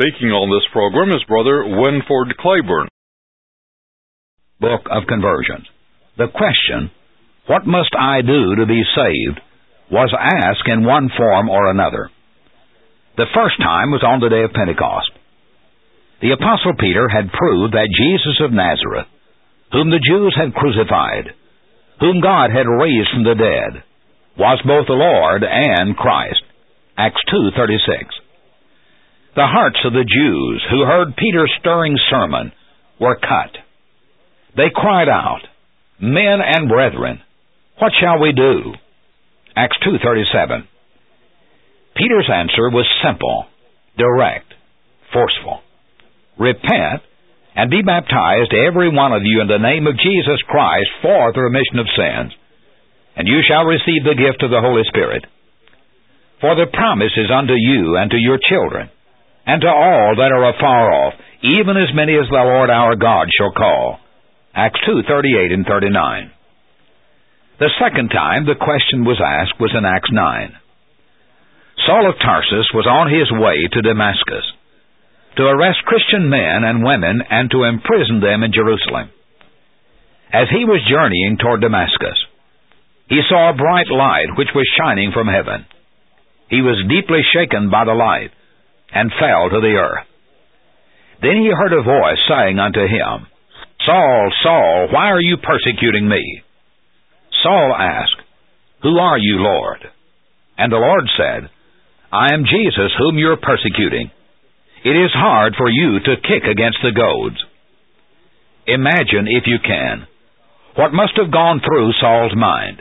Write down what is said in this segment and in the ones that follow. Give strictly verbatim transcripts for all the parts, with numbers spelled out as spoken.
Speaking on this program is Brother Winford Claiborne. Book of Conversions. The question, what must I do to be saved, was asked in one form or another. The first time was on the day of Pentecost. The Apostle Peter had proved that Jesus of Nazareth, whom the Jews had crucified, whom God had raised from the dead, was both the Lord and Christ. Acts two thirty-six. The hearts of the Jews who heard Peter's stirring sermon were cut. They cried out, "Men and brethren, what shall we do?" Acts two thirty-seven. Peter's answer was simple, direct, forceful. Repent and be baptized, every one of you, in the name of Jesus Christ for the remission of sins, and you shall receive the gift of the Holy Spirit. For the promise is unto you and to your children, and to all that are afar off, even as many as the Lord our God shall call. Acts two thirty-eight and thirty-nine. The second time the question was asked was in Acts nine. Saul of Tarsus was on his way to Damascus to arrest Christian men and women and to imprison them in Jerusalem. As he was journeying toward Damascus, he saw a bright light which was shining from heaven. He was deeply shaken by the light and fell to the earth. Then he heard a voice saying unto him, "Saul, Saul, why are you persecuting me?" Saul asked, "Who are you, Lord?" And the Lord said, "I am Jesus whom you are persecuting. It is hard for you to kick against the goads." Imagine, if you can, what must have gone through Saul's mind.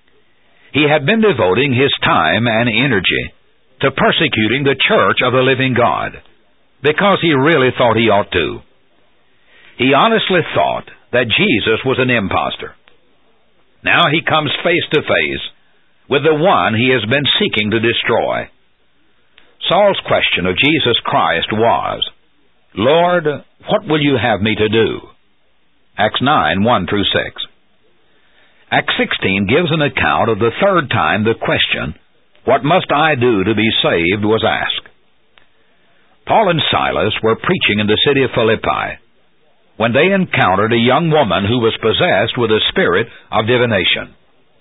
He had been devoting his time and energy to persecuting the church of the living God, because he really thought he ought to. He honestly thought that Jesus was an impostor. Now he comes face to face with the one he has been seeking to destroy. Saul's question of Jesus Christ was, "Lord, what will you have me to do?" Acts nine, one through six. Acts sixteen gives an account of the third time the question, "What must I do to be saved?" was asked. Paul and Silas were preaching in the city of Philippi when they encountered a young woman who was possessed with a spirit of divination.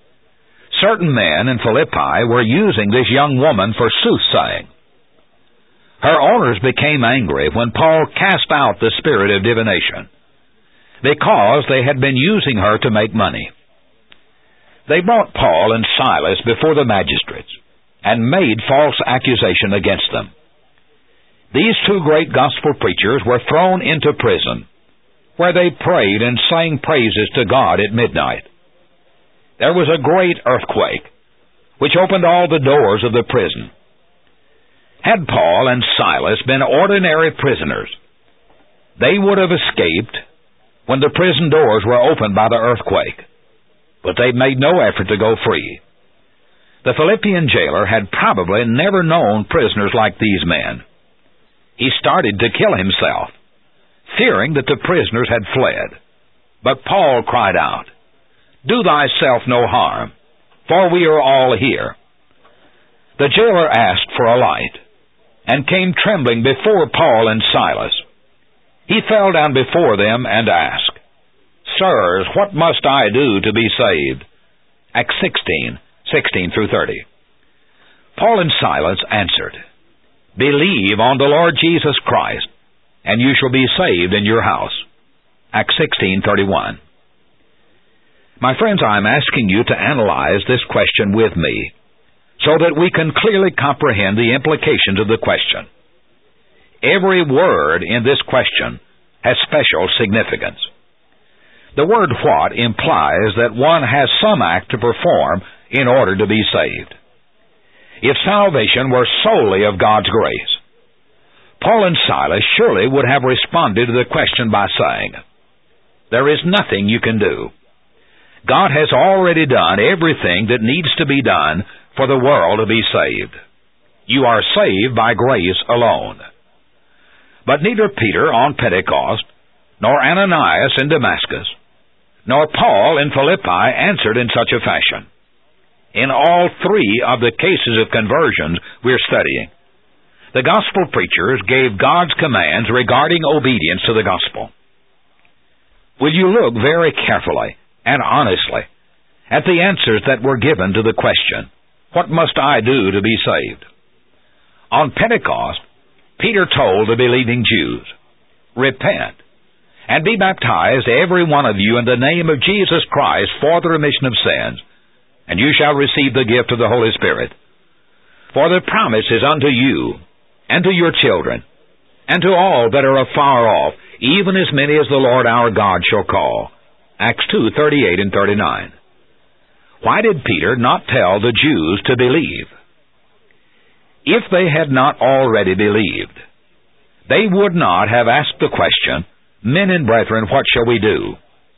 Certain men in Philippi were using this young woman for soothsaying. Her owners became angry when Paul cast out the spirit of divination, because they had been using her to make money. They brought Paul and Silas before the magistrates and made false accusation against them. These two great gospel preachers were thrown into prison, where they prayed and sang praises to God at midnight. There was a great earthquake, which opened all the doors of the prison. Had Paul and Silas been ordinary prisoners, they would have escaped when the prison doors were opened by the earthquake, but they made no effort to go free. The Philippian jailer had probably never known prisoners like these men. He started to kill himself, fearing that the prisoners had fled. But Paul cried out, "Do thyself no harm, for we are all here." The jailer asked for a light, and came trembling before Paul and Silas. He fell down before them and asked, "Sirs, what must I do to be saved?" Acts sixteen, sixteen through thirty. Paul and Silas answered, "Believe on the Lord Jesus Christ, and you shall be saved in your house." Acts sixteen, thirty-one. My friends, I am asking you to analyze this question with me, so that we can clearly comprehend the implications of the question. Every word in this question has special significance. The word "what" implies that one has some act to perform in order to be saved. If salvation were solely of God's grace, Paul and Silas surely would have responded to the question by saying, "There is nothing you can do. God has already done everything that needs to be done for the world to be saved. You are saved by grace alone." But neither Peter on Pentecost, nor Ananias in Damascus, nor Paul in Philippi answered in such a fashion. In all three of the cases of conversions we're studying, The gospel preachers gave God's commands regarding obedience to the gospel. Will you look very carefully and honestly at the answers that were given to the question, what must I do to be saved? On Pentecost, Peter told the believing Jews, repent and be baptized, every one of you, in the name of Jesus Christ for the remission of sins, and you shall receive the gift of the Holy Spirit. For the promise is unto you, and to your children, and to all that are afar off, even as many as the Lord our God shall call. Acts two, thirty-eight and thirty-nine. Why did Peter not tell the Jews to believe? If they had not already believed, they would not have asked the question, men and brethren, what shall we do?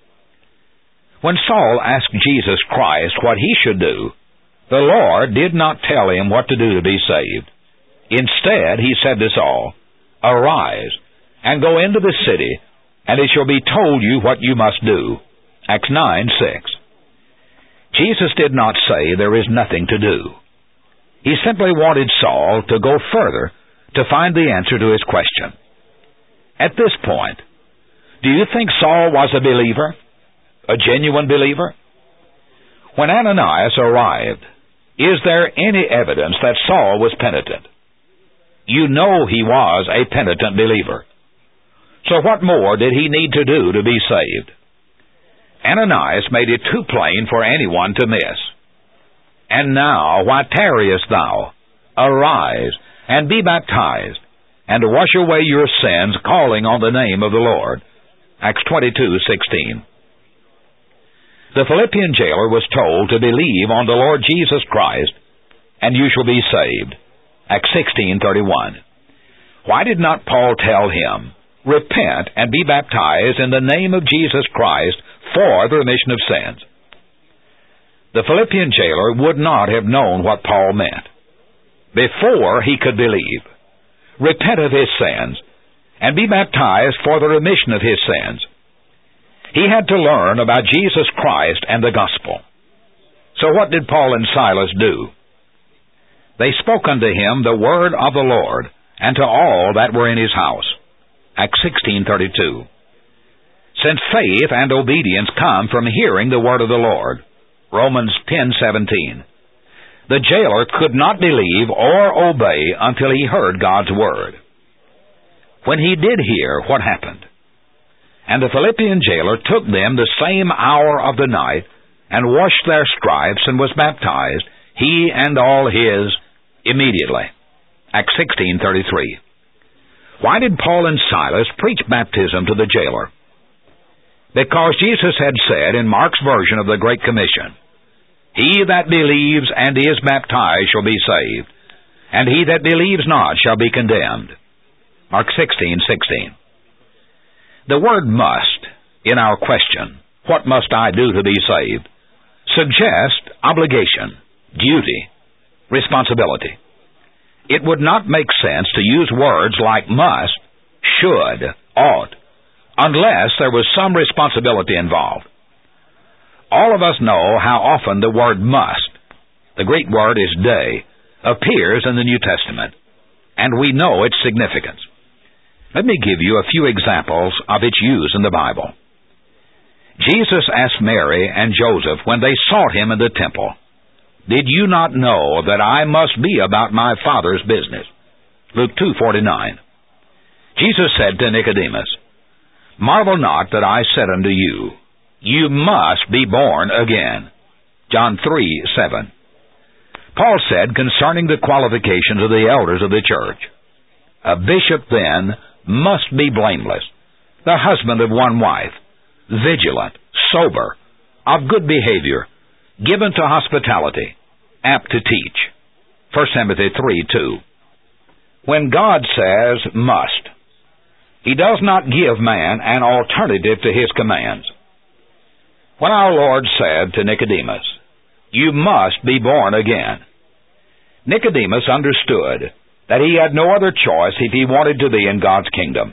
When Saul asked Jesus Christ what he should do, the Lord did not tell him what to do to be saved. Instead, he said to Saul, arise, and go into the city, and it shall be told you what you must do. Acts nine, six. Jesus did not say there is nothing to do. He simply wanted Saul to go further to find the answer to his question. At this point, do you think Saul was a believer? A genuine believer? When Ananias arrived, is there any evidence that Saul was penitent? You know he was a penitent believer. So what more did he need to do to be saved? Ananias made it too plain for anyone to miss. And now, why tarriest thou? Arise, and be baptized, and wash away your sins, calling on the name of the Lord. Acts twenty-two, sixteen. The Philippian jailer was told to believe on the Lord Jesus Christ, and you shall be saved. Acts sixteen, thirty-one. Why did not Paul tell him, repent and be baptized in the name of Jesus Christ for the remission of sins? The Philippian jailer would not have known what Paul meant. Before he could believe, repent of his sins, and be baptized for the remission of his sins, he had to learn about Jesus Christ and the gospel. So what did Paul and Silas do? They spoke unto him the word of the Lord, and to all that were in his house. Acts sixteen, thirty-two. Since faith and obedience come from hearing the word of the Lord. Romans ten, seventeen. The jailer could not believe or obey until he heard God's word. When he did hear, what happened? And the Philippian jailer took them the same hour of the night, and washed their stripes, and was baptized, he and all his, immediately. Acts sixteen, thirty-three. Why did Paul and Silas preach baptism to the jailer? Because Jesus had said in Mark's version of the Great Commission, he that believes and is baptized shall be saved, and he that believes not shall be condemned. Mark sixteen, sixteen. The word must, in our question, what must I do to be saved, suggests obligation, duty, responsibility. It would not make sense to use words like must, should, ought, unless there was some responsibility involved. All of us know how often the word must, the Greek word is de, appears in the New Testament, and we know its significance. Let me give you a few examples of its use in the Bible. Jesus asked Mary and Joseph when they sought him in the temple, did you not know that I must be about my Father's business? Luke two, forty-nine. Jesus said to Nicodemus, marvel not that I said unto you, you must be born again. John three, seven. Paul said concerning the qualifications of the elders of the church, a bishop then must be blameless, the husband of one wife, vigilant, sober, of good behavior, given to hospitality, apt to teach. First Timothy three, two. When God says must, he does not give man an alternative to his commands. When our Lord said to Nicodemus, you must be born again, Nicodemus understood that he had no other choice if he wanted to be in God's kingdom.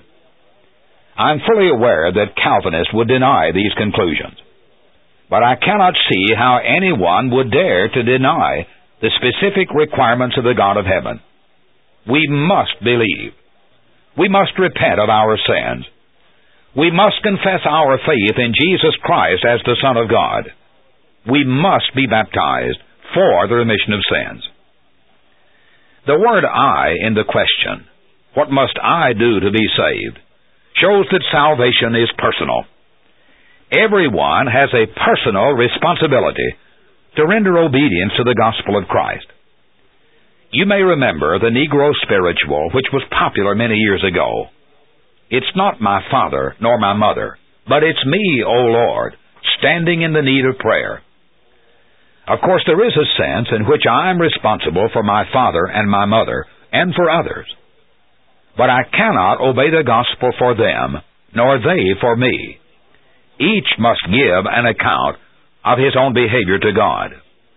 I'm fully aware that Calvinists would deny these conclusions, but I cannot see how anyone would dare to deny the specific requirements of the God of heaven. we must believe. We must repent of our sins. We must confess our faith in Jesus Christ as the Son of God. We must be baptized for the remission of sins. The word I in the question, what must I do to be saved, shows that salvation is personal. Everyone has a personal responsibility to render obedience to the gospel of Christ. You may remember the Negro spiritual, which was popular many years ago. It's not my father nor my mother, but it's me, O Lord, standing in the need of prayer. Of course, there is a sense in which I'm responsible for my father and my mother, and for others. But I cannot obey the gospel for them, nor they for me. Each must give an account of his own behavior to God.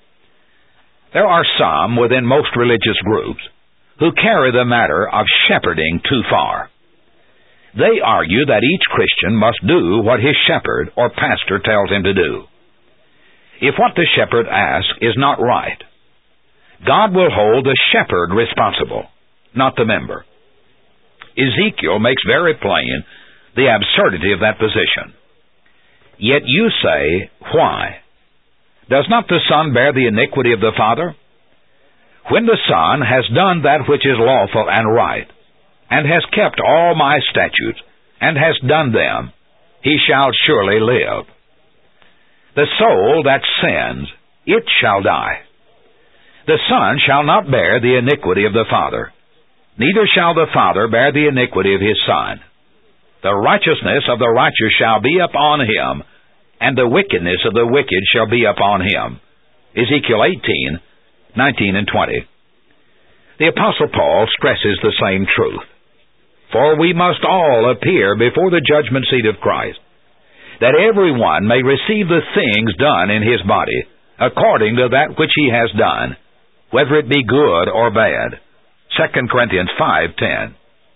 There are some within most religious groups who carry the matter of shepherding too far. They argue that each Christian must do what his shepherd or pastor tells him to do. If what the shepherd asks is not right, God will hold the shepherd responsible, not the member. Ezekiel makes very plain the absurdity of that position. Yet you say, why? Does not the Son bear the iniquity of the Father? When the Son has done that which is lawful and right, and has kept all my statutes, and has done them, he shall surely live. The soul that sins, it shall die. The Son shall not bear the iniquity of the Father, neither shall the Father bear the iniquity of his Son. The righteousness of the righteous shall be upon him, and the wickedness of the wicked shall be upon him. Ezekiel eighteen, nineteen and twenty. The Apostle Paul stresses the same truth. For we must all appear before the judgment seat of Christ, that everyone may receive the things done in his body, according to that which he has done, whether it be good or bad. Second Corinthians five ten.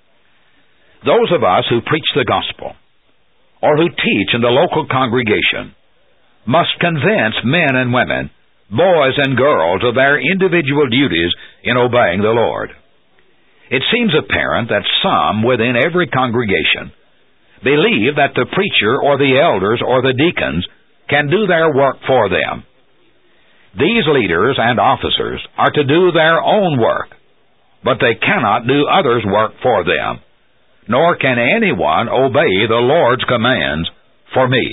Those of us who preach the gospel, or who teach in the local congregation, must convince men and women, boys and girls, of their individual duties in obeying the Lord. It seems apparent that some within every congregation believe that the preacher or the elders or the deacons can do their work for them. These leaders and officers are to do their own work, but they cannot do others' work for them, nor can anyone obey the Lord's commands for me.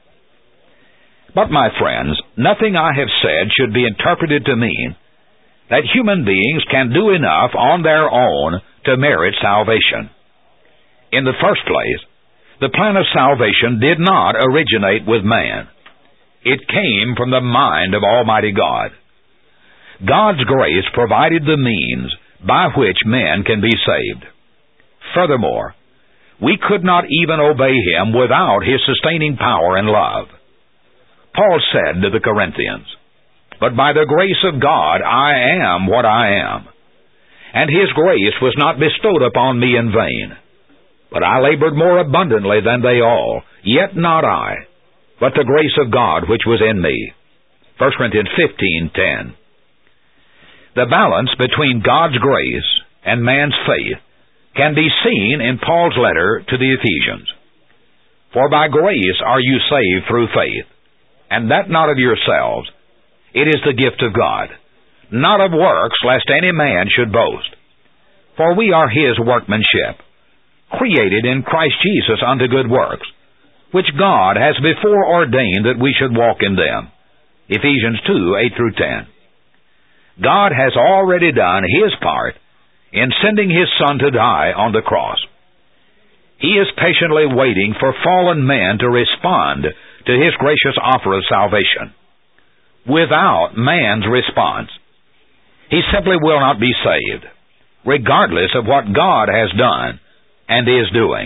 But, my friends, nothing I have said should be interpreted to mean that human beings can do enough on their own to merit salvation. In the first place, the plan of salvation did not originate with man. It came from the mind of Almighty God. God's grace provided the means by which men can be saved. Furthermore, we could not even obey Him without His sustaining power and love. Paul said to the Corinthians, "But by the grace of God I am what I am. And His grace was not bestowed upon me in vain. But I labored more abundantly than they all, yet not I, but the grace of God which was in me." First Corinthians fifteen ten. The balance between God's grace and man's faith can be seen in Paul's letter to the Ephesians. "For by grace are you saved through faith, and that not of yourselves. It is the gift of God, not of works, lest any man should boast. For we are His workmanship, created in Christ Jesus unto good works, which God has before ordained that we should walk in them." Ephesians two, eight through ten. God has already done His part in sending His Son to die on the cross. He is patiently waiting for fallen men to respond to His gracious offer of salvation. Without man's response, he simply will not be saved, regardless of what God has done and is doing.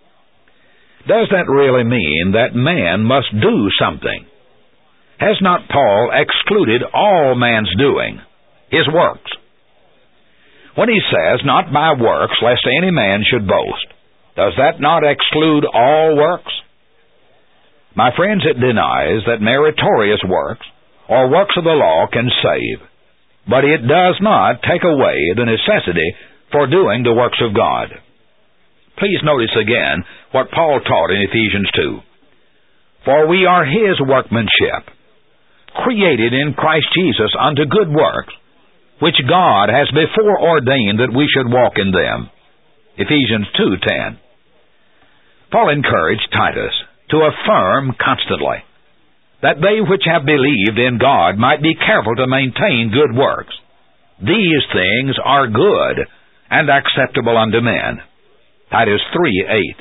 Does that really mean that man must do something? Has not Paul excluded all man's doing, his works? When he says, "Not by works, lest any man should boast," does that not exclude all works? My friends, it denies that meritorious works or works of the law can save, but it does not take away the necessity for doing the works of God. Please notice again what Paul taught in Ephesians two. For we are His workmanship, created in Christ Jesus unto good works, which God has before ordained that we should walk in them. Ephesians two ten. Paul encouraged Titus to affirm constantly that they which have believed in God might be careful to maintain good works. These things are good and acceptable unto men. Titus three eight.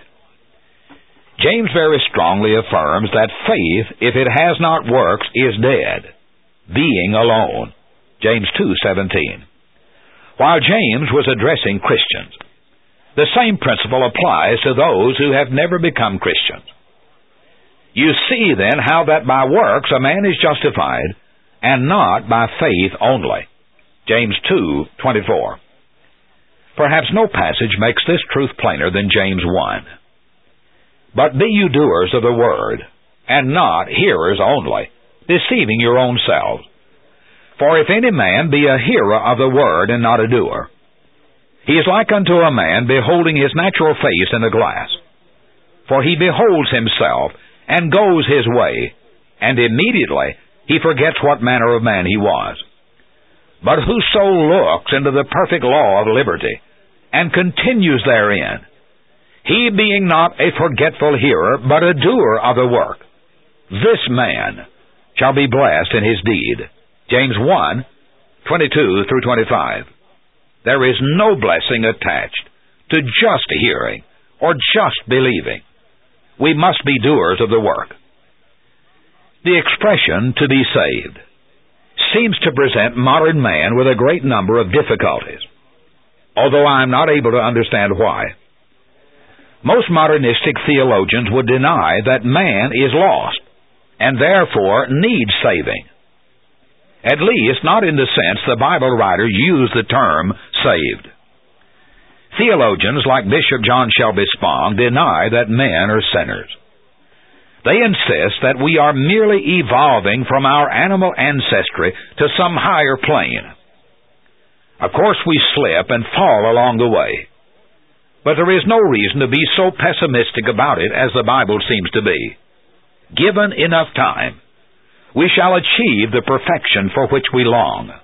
James very strongly affirms that faith, if it has not works, is dead, being alone. James two seventeen. While James was addressing Christians, the same principle applies to those who have never become Christians. You see then how that by works a man is justified, and not by faith only. James two twenty-four. Perhaps no passage makes this truth plainer than James one. But be you doers of the word, and not hearers only, deceiving your own selves. For if any man be a hearer of the word, and not a doer, he is like unto a man beholding his natural face in a glass. For he beholds himself, and goes his way, and immediately he forgets what manner of man he was. But whoso looks into the perfect law of liberty, and continues therein, he being not a forgetful hearer, but a doer of the work, this man shall be blessed in his deed. James one twenty-two through twenty-five. There is no blessing attached to just hearing or just believing. We must be doers of the work. The expression, to be saved, seems to present modern man with a great number of difficulties, although I am not able to understand why. Most modernistic theologians would deny that man is lost, and therefore needs saving. At least not in the sense the Bible writers use the term saved. Theologians like Bishop John Shelby Spong deny that men are sinners. They insist that we are merely evolving from our animal ancestry to some higher plane. Of course we slip and fall along the way, but there is no reason to be so pessimistic about it as the Bible seems to be. Given enough time, we shall achieve the perfection for which we long.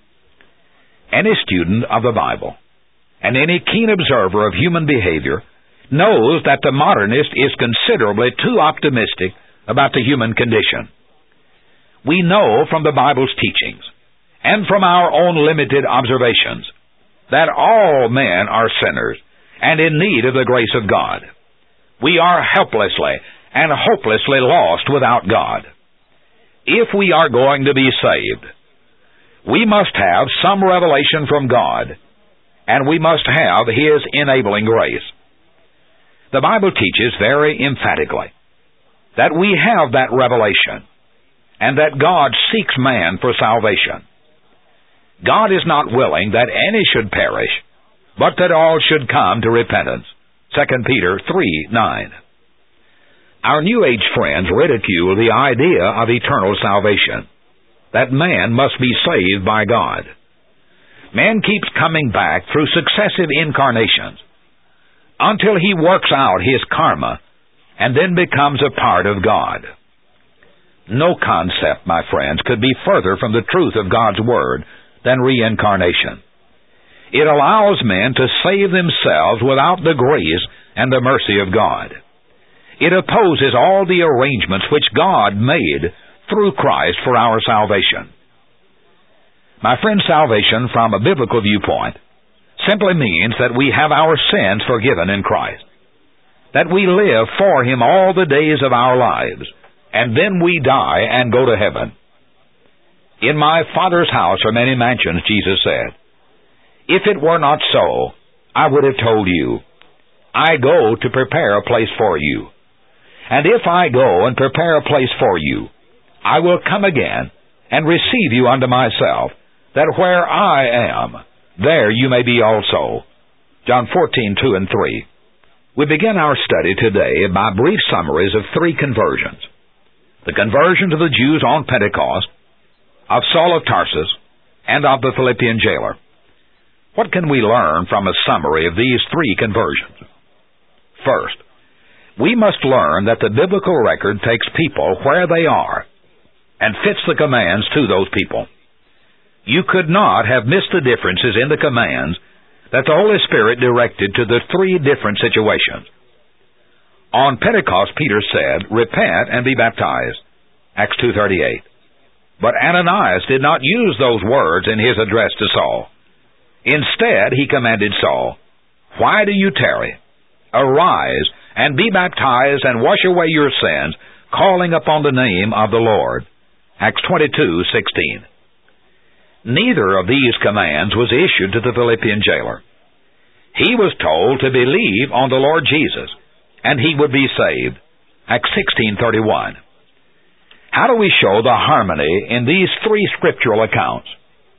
Any student of the Bible, and any keen observer of human behavior, knows that the modernist is considerably too optimistic about the human condition. We know from the Bible's teachings, and from our own limited observations, that all men are sinners, and in need of the grace of God. We are helplessly and hopelessly lost without God. If we are going to be saved, we must have some revelation from God, and we must have His enabling grace. The Bible teaches very emphatically that we have that revelation, and that God seeks man for salvation. God is not willing that any should perish, but that all should come to repentance. Second Peter three nine. Our New Age friends ridicule the idea of eternal salvation, that man must be saved by God. Man keeps coming back through successive incarnations until he works out his karma and then becomes a part of God. No concept, my friends, could be further from the truth of God's Word than reincarnation. It allows men to save themselves without the grace and the mercy of God. It opposes all the arrangements which God made through Christ for our salvation. My friend, salvation from a biblical viewpoint simply means that we have our sins forgiven in Christ, that we live for Him all the days of our lives, and then we die and go to heaven. In my Father's house are many mansions, Jesus said. If it were not so, I would have told you, I go to prepare a place for you. And if I go and prepare a place for you, I will come again and receive you unto myself, that where I am, there you may be also. John fourteen two and three. We begin our study today by brief summaries of three conversions. The conversion of the Jews on Pentecost, of Saul of Tarsus, and of the Philippian jailer. What can we learn from a summary of these three conversions? First, we must learn that the biblical record takes people where they are and fits the commands to those people. You could not have missed the differences in the commands that the Holy Spirit directed to the three different situations. On Pentecost, Peter said, "Repent and be baptized," Acts two thirty-eight. But Ananias did not use those words in his address to Saul. Instead, he commanded Saul, "Why do you tarry? Arise and be baptized and wash away your sins, calling upon the name of the Lord." Acts twenty-two sixteen. Neither of these commands was issued to the Philippian jailer. He was told to believe on the Lord Jesus, and he would be saved. Acts sixteen thirty-one. How do we show the harmony in these three scriptural accounts?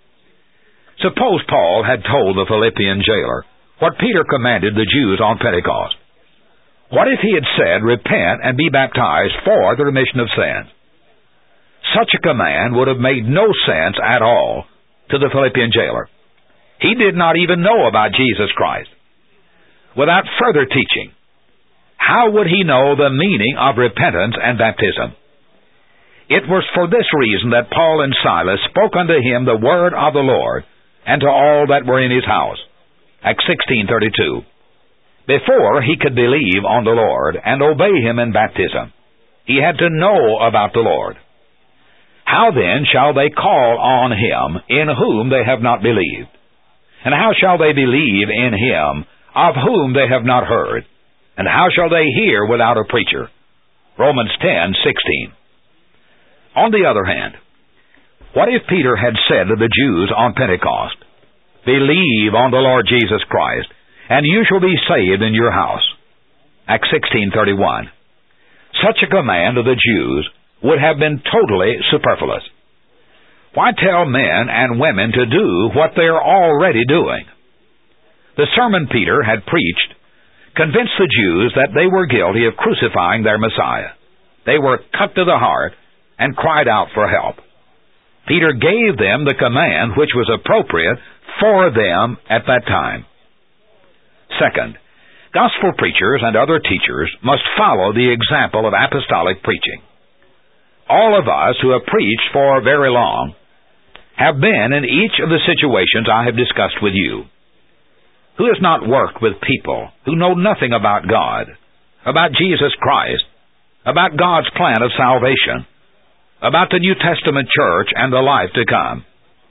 Suppose Paul had told the Philippian jailer what Peter commanded the Jews on Pentecost. What if he had said, "Repent and be baptized for the remission of sins"? Such a command would have made no sense at all to the Philippian jailer. He did not even know about Jesus Christ. Without further teaching, how would he know the meaning of repentance and baptism? It was for this reason that Paul and Silas spoke unto him the word of the Lord, and to all that were in his house. Acts sixteen thirty-two. Before he could believe on the Lord and obey him in baptism, he had to know about the Lord. How then shall they call on him in whom they have not believed? And how shall they believe in him of whom they have not heard? And how shall they hear without a preacher? Romans ten sixteen. On the other hand, what if Peter had said to the Jews on Pentecost, "Believe on the Lord Jesus Christ, and you shall be saved in your house"? Acts sixteen thirty-one. Such a command of the Jews would have been totally superfluous. Why tell men and women to do what they are already doing? The sermon Peter had preached convinced the Jews that they were guilty of crucifying their Messiah. They were cut to the heart and cried out for help. Peter gave them the command which was appropriate for them at that time. Second, gospel preachers and other teachers must follow the example of apostolic preaching. All of us who have preached for very long have been in each of the situations I have discussed with you. Who has not worked with people who know nothing about God, about Jesus Christ, about God's plan of salvation, about the New Testament church and the life to come?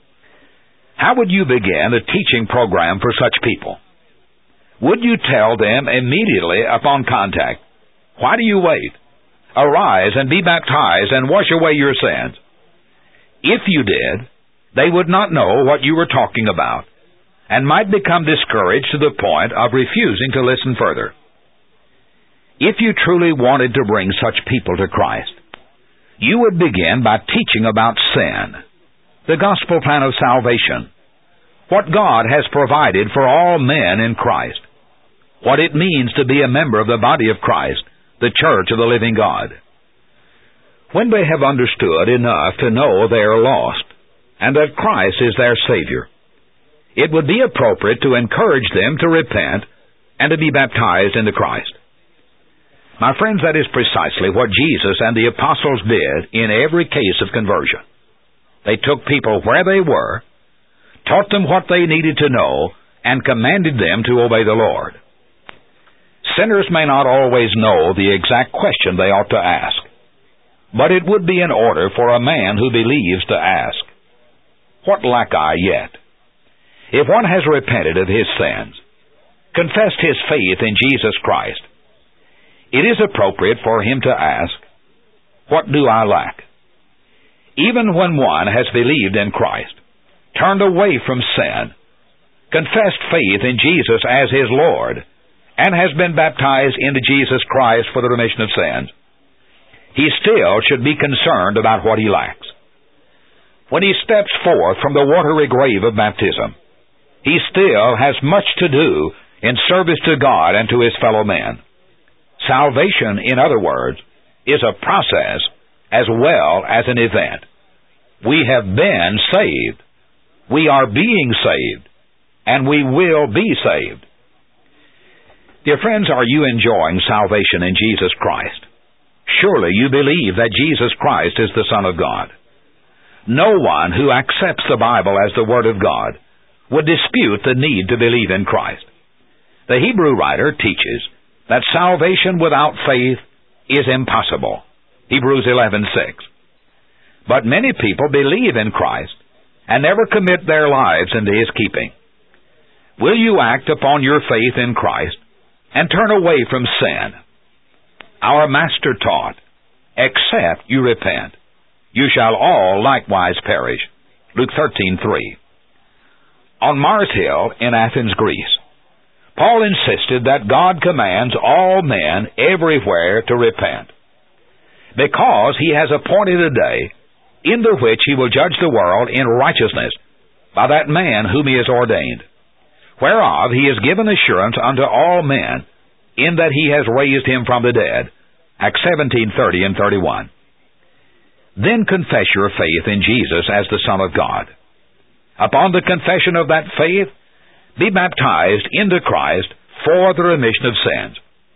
How would you begin a teaching program for such people? Would you tell them immediately upon contact, "Why do you wait? Arise and be baptized and wash away your sins"? If you did, they would not know what you were talking about and might become discouraged to the point of refusing to listen further. If you truly wanted to bring such people to Christ, you would begin by teaching about sin, the gospel plan of salvation, what God has provided for all men in Christ, what it means to be a member of the body of Christ, the church of the living God. When they have understood enough to know they are lost and that Christ is their Savior, it would be appropriate to encourage them to repent and to be baptized into Christ. My friends, that is precisely what Jesus and the apostles did in every case of conversion. They took people where they were, taught them what they needed to know, and commanded them to obey the Lord. Sinners may not always know the exact question they ought to ask, but it would be in order for a man who believes to ask, "What lack I yet?" If one has repented of his sins, confessed his faith in Jesus Christ, it is appropriate for him to ask, "What do I lack?" Even when one has believed in Christ, turned away from sin, confessed faith in Jesus as his Lord, and has been baptized into Jesus Christ for the remission of sins, he still should be concerned about what he lacks. When he steps forth from the watery grave of baptism, he still has much to do in service to God and to his fellow men. Salvation, in other words, is a process as well as an event. We have been saved. We are being saved. and we will be saved. Dear friends, are you enjoying salvation in Jesus Christ? Surely you believe that Jesus Christ is the Son of God. No one who accepts the Bible as the Word of God would dispute the need to believe in Christ. The Hebrew writer teaches that salvation without faith is impossible. Hebrews eleven six. But many people believe in Christ and never commit their lives into His keeping. Will you act upon your faith in Christ and turn away from sin? Our Master taught, except you repent, you shall all likewise perish. Luke thirteen three. On Mars Hill in Athens, Greece, Paul insisted that God commands all men everywhere to repent, because He has appointed a day in the which He will judge the world in righteousness by that man whom He has ordained, whereof He has given assurance unto all men, in that He has raised Him from the dead. Acts seventeen thirty and thirty-one. Then confess your faith in Jesus as the Son of God. Upon the confession of that faith, be baptized into Christ for the remission of sins.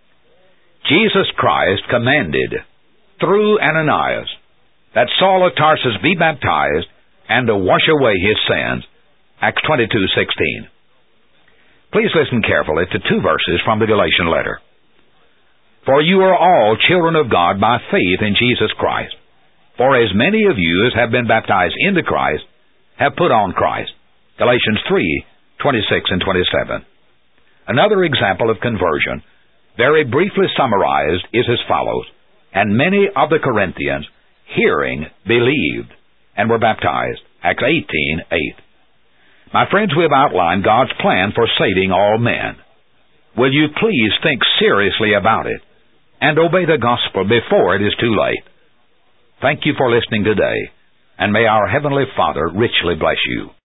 Jesus Christ commanded, through Ananias, that Saul of Tarsus be baptized and to wash away his sins. Acts twenty-two sixteen. Please listen carefully to two verses from the Galatian letter. For you are all children of God by faith in Jesus Christ. For as many of you as have been baptized into Christ have put on Christ. Galatians three twenty-six and twenty-seven. Another example of conversion, very briefly summarized, is as follows. And many of the Corinthians, hearing, believed, and were baptized. Acts eighteen eight. My friends, we have outlined God's plan for saving all men. Will you please think seriously about it and obey the gospel before it is too late? Thank you for listening today, and may our Heavenly Father richly bless you.